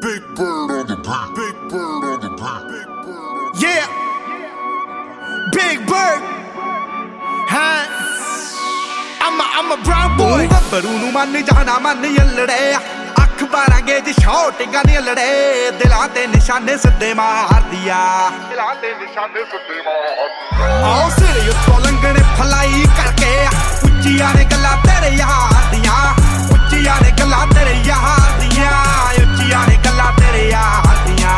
Big bird on the beat. Big bird on the beat. Big bird on the Yeah. Big bird. Huh? I'm a brown boy. ਗੱਭਰੂ ਨੂੰ ਮੰਨ ਜਾਣਾ ਮੰਨ ਯੱਲੜੇ ਅੱਖ 12 gauge ਸ਼ਾਟਿੰਗਾਂ ਦੀਆਂ ਲੜੇ ਦਿਲਾਂ ਤੇ ਨਿਸ਼ਾਨੇ ਸਿੱਧੇ ਮਾਰਦੀਆ ਦਿਲਾਂ ਤੇ ਨਿਸ਼ਾਨੇ ਸਿੱਧੇ ਮਾਰਦੀਆ ਆਓ ਸਿਰ ਉੱਤੋਂ ਲੰਘਣੇ ਫਲਾਈ ਕਰਕੇ ਉੱਚੀਆਂ ਨੇ ਗੱਲਾਂ ਤੇਰੇ ਯਾਰ ਦੀਆਂ ਉੱਚੀਆਂ ਨੇ ਗੱਲਾਂ ਤੇਰੇ ਯਾਰ ਦੀਆਂ ਉੱਚੀਆਂ ਨੇ ਗੱਲਾਂ ਤੇਰੇ ਯਾਰ ਦੀਆਂ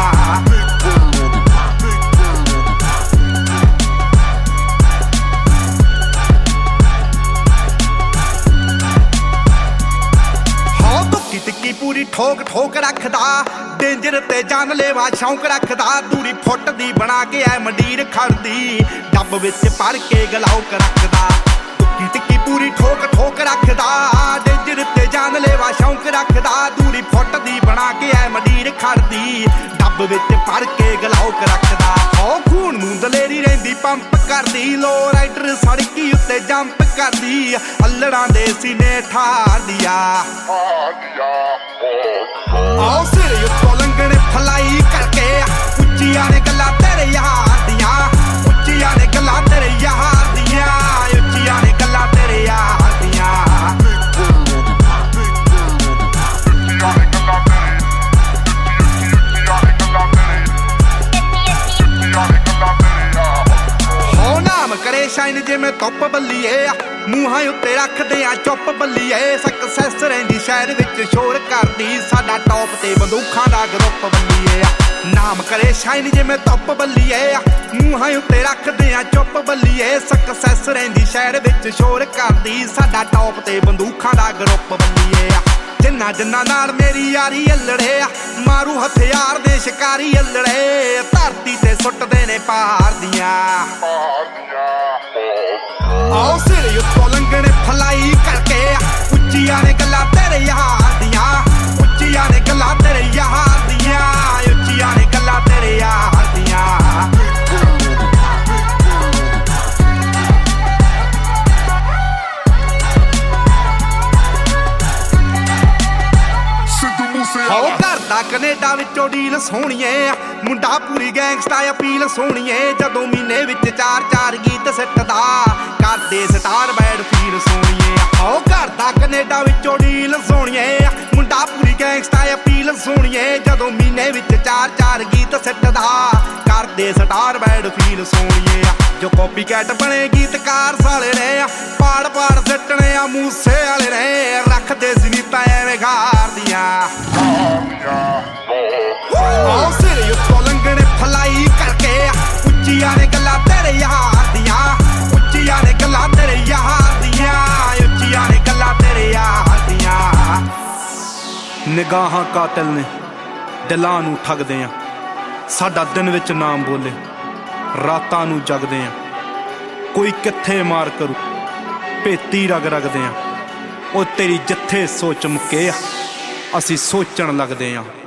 ਟਿੱਕੀ ਪੂਰੀ ਠੋਕ ਠੋਕ ਰੱਖਦਾ ਡੇਂਜਰ ਤੇ ਜਾਨ ਲੈਵਾ ਸ਼ੌਂਕ ਰੱਖਦਾ ਦੂਰੀ ਫੁੱਟ ਦੀ ਬਣਾ ਕੇ ਐ ਮੰਡੀਰ ਖੜਦੀ ਡੱਬ ਵਿੱਚ ਭਰ ਕੇ ਗਲਾਉਕ ਰੱਖਦਾ ਟਿੱਕੀ ਟਿੱਕੀ ਪੂਰੀ ਠੋਕ ਠੋਕ ਰੱਖਦਾ ਡੇਂਜਰ ਤੇ ਜਾਨ ਲੈਵਾ ਸ਼ੌਂਕ ਰੱਖਦਾ ਦੂਰੀ ਫੁੱਟ ਦੀ ਬਣਾ ਕੇ ਐ ਮੰਡੀਰ ਖੜਦੀ ਡੱਬ ਵਿੱਚ ਭਰ ਕੇ ਗਲਾਉਕ ਰੱਖਦਾ ਹੋ ਖੂਨ ਨੂੰ ਦਲੇਰੀ ਰਹਿੰਦੀ ਪੰਪ ਕਰਦੀ ਲੋ ਰਾਈਡਰ ਸੜਕੀ ਉੱਤੇ ਜੰਪ ਕਰਦੀ ਅੱਲੜਾਂ ਦੇ ਸੀਨੇ ਠਾਰਦੀਆ ਆਓ ਸਿਰ ਉੱਤੋਂ ਲੰਘਣੇ ਫਲਾਈ ਕਰਕੇ ਉੱਚੀਆਂ ਨੇ ਗੱਲਾਂ ਤੇਰੇ ਯਾਰ ਦੀਆਂ ਉੱਚੀਆਂ ਨੇ ਗੱਲਾਂ ਤੇਰੇ ਯਾਰ ਦੀਆਂ ਉੱਚੀਆਂ ਨੇ ਗੱਲਾਂ ਤੇਰੇ ਯਾਰ ਦੀਆਂ ਹੋ ਨਾਮ ਕਰੇ ਸ਼ਾਈਨ ਜਿਵੇਂ ਧੁੱਪ ਬੱਲੀਏ ਮੂੰਹਾਂ ਉੱਤੇ ਰੱਖਦੇ ਆ ਚੁੱਪ ਬੱਲੀਏ ਸਕਸੈਸ ਰਹਿੰਦੀ ਸ਼ਹਿਰ ਵਿੱਚ ਸ਼ੋਰ ਕਰਦੀ ਸਾਡਾ ਟੌਪ ਤੇ ਬੰਦੂਖਾਂ ਦਾ ਗਰੁੱਪ ਬੱਲੀਏ ਨਾਮ ਕਰੇ ਸ਼ਾਈਨ ਜਿਵੇਂ ਧੁੱਪ ਬੱਲੀਏ ਮੂੰਹਾਂ ਉੱਤੇ ਰੱਖਦੇ ਆ ਚੁੱਪ ਬੱਲੀਏ ਸਕਸੈਸ ਰਹਿੰਦੀ ਸ਼ਹਿਰ ਵਿੱਚ ਸ਼ੋਰ ਕਰਦੀ ਸਾਡਾ ਟੌਪ ਤੇ ਬੰਦੂਖਾਂ ਦਾ ਗਰੁੱਪ ਬੱਲੀਏ ਜਿੰਨਾ ਜਿੰਨਾ ਨਾਲ ਮੇਰੀ ਯਾਰੀ ਅੱਲੜੇ ਮਾਰੂ ਹਥਿਆਰ ਦੇ ਸ਼ਿਕਾਰੀ ਅੱਲੜੇ ਧਰਤੀ ਤੇ ਸੁੱਟਦੇ ਨੇ ਪਹਾੜ ਦੀਆਂ ਆਓ ਸਿਰ ਉੱਤੋਂ ਲੰਘਣੇ ਫਲਾਈ ਕਰਕੇ ਉੱਚੀਆਂ ਨੇ ਗੱਲਾਂ ਤੇਰੇ ਯਾਰ ਦੀਆਂ ਉੱਚੀਆਂ ਨੇ ਗੱਲਾਂ ਤੇਰੇ ਯਾਰ ਦੀਆਂ ਉੱਚੀਆਂ ਨੇ ਗੱਲਾਂ ਤੇਰੇ ਯਾਰ ਦੀਆਂ ਹੋ ਕਰਦਾ ਕੈਨੇਡਾ ਵਿੱਚੋਂ ਡੀਲ ਸੋਹਣੀਏ ਮੁੰਡਾ ਪੂਰੀ ਗੈਂਗਸਟਾ ਅਪੀਲ ਸੋਹਣੀਏ ਜਦੋਂ ਮਹੀਨੇ ਵਿੱਚ 4-4 ਗੀਤ ਸਿੱਟਦਾ ਕਰਦੇ ਸਟਾਰ ਬੈਡ ਫੀਲ ਸੋਹਣੀਏ ਹੋ ਕਰਦਾ ਕੈਨੇਡਾ ਵਿੱਚੋਂ ਡੀਲ ਸੋਹਣੀਏ ਮੁੰਡਾ ਪੂਰੀ ਗੈਂਗਸਟਾ ਅਪੀਲ ਸੋਹਣੀਏ ਜਦੋਂ ਮਹੀਨੇ ਵਿੱਚ 4-4 ਗੀਤ ਸਿੱਟਦਾ ਕਰਦੇ ਸਟਾਰ ਬੈਡ ਫੀਲ ਸੋਹਣੀਏ ਜੋ ਕਾਪੀ ਕੈਟ ਬਣੇ ਗੀਤਕਾਰ ਸਾਲੇ ਨੇ ਪਾੜ ਪਾੜ ਸਿੱਟਣੇ ਆ ਮੂਸੇ ਵਾਲੇ ਨੇ ਰੱਖਦੇ ਸੀ ਨੀ ਤਾਂ ਐਵੇਂ ਗਾਰਦੀਆਂ ਆਓ ਸਿਰ ਉੱਤੋਂ ਲੰਘਣੇ ਫਲਾਈ ਕਰਕੇ ਉੱਚੀਆਂ ਨੇ ਗੱਲਾਂ ਤੇਰੇ ਯਾਰ ਦੀਆਂ ਉੱਚੀਆਂ ਨੇ ਗੱਲਾਂ ਤੇਰੇ ਯਾਰ ਦੀਆਂ ਉੱਚੀਆਂ ਨੇ ਗੱਲਾਂ ਤੇਰੇ ਯਾਰ ਦੀਆਂ ਨਿਗਾਹਾਂ ਕਾਤਲ ਨੇ ਦਿਲਾਂ ਨੂੰ ਠੱਗਦੇ ਆ ਸਾਡਾ ਦਿਨ ਵਿੱਚ ਨਾਮ ਬੋਲੇ ਰਾਤਾਂ ਨੂੰ ਜਗਦੇ ਆ ਕੋਈ ਕਿੱਥੇ ਮਾਰ ਕਰੂ ਭੇਤੀ ਰਗ ਰਗਦੇ ਆ ਉਹ ਤੇਰੀ ਜਿੱਥੇ ਸੋਚ ਮੁੱਕੇ ਆ ਅਸੀਂ ਸੋਚਣ ਲੱਗਦੇ ਆ